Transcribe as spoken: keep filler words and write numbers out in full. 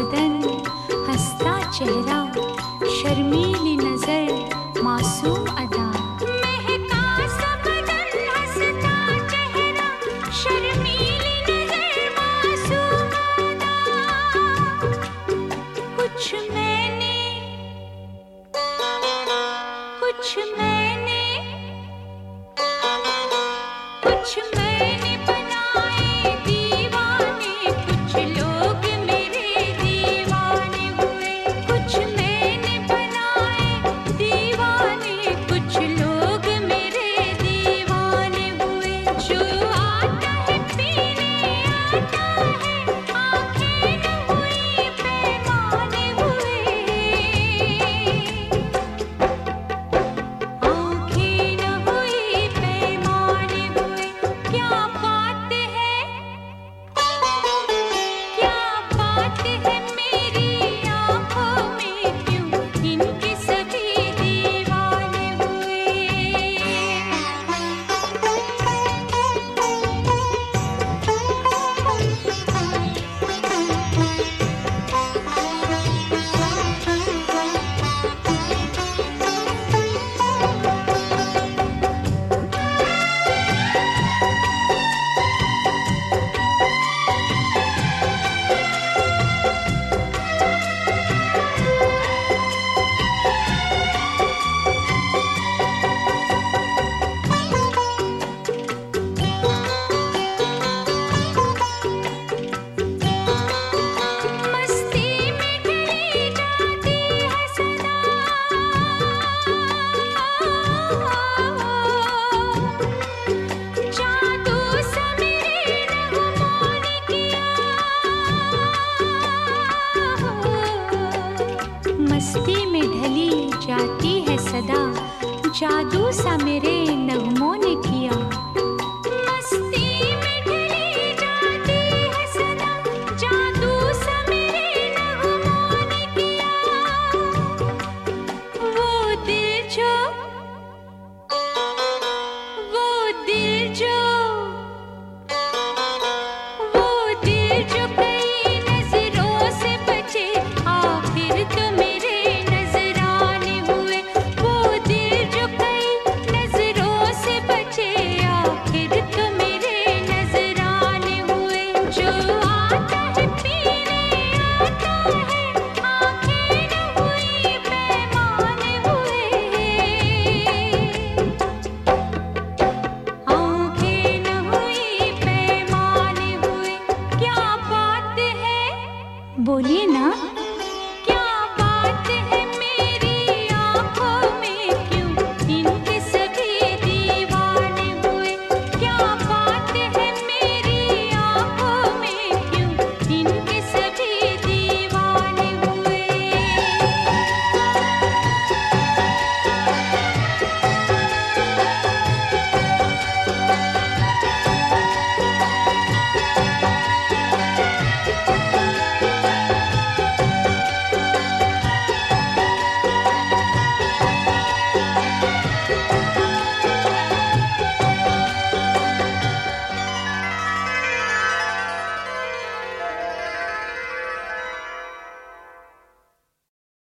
बदन, हंसता चेहरा, शर्मीली नजर, मासूम अदा। महका सा बदन, हंसता चेहरा, शर्मीली नजर, मासूम अदा। कुछ मैंने कुछ मैंने कुछ मैंने बनाए दीवाने, कुछ लोग मेरे दीवाने हुए। कुछ मैंने बनाए दीवाने, कुछ लोग मेरे दीवाने हुए। जो आता है पीने आता है, आंखें न हुई पैमाने हुए। आंखें न हुई पैमाने हुए। क्या बात है, क्या बात है मेरी आंखों में, क्यों इनके सभी दीवाने हुए। मस्ती में ढली जाती है सदा, जादू सा मेरे नगमों ने किया। मस्ती में ढली जाती है सदा, जादू सा मेरे नगमों ने किया। मस्ती में ढली जाती है सदा, जादू सा मेरे नगमों ने किया। वो दिल जो वो दिल जो वो दिल जो कई नजरों से बचे, आखिर तो मेरे नजराने हुए। वो दिल जो कई नजरों से बचे, आखिर तो मेरे नजराने हुए। जो आता है पीने आता है, आंखें न हुई पैमाने हुए। आंखें न हुई पैमाने हुए। क्या बात है, बोलिए ना।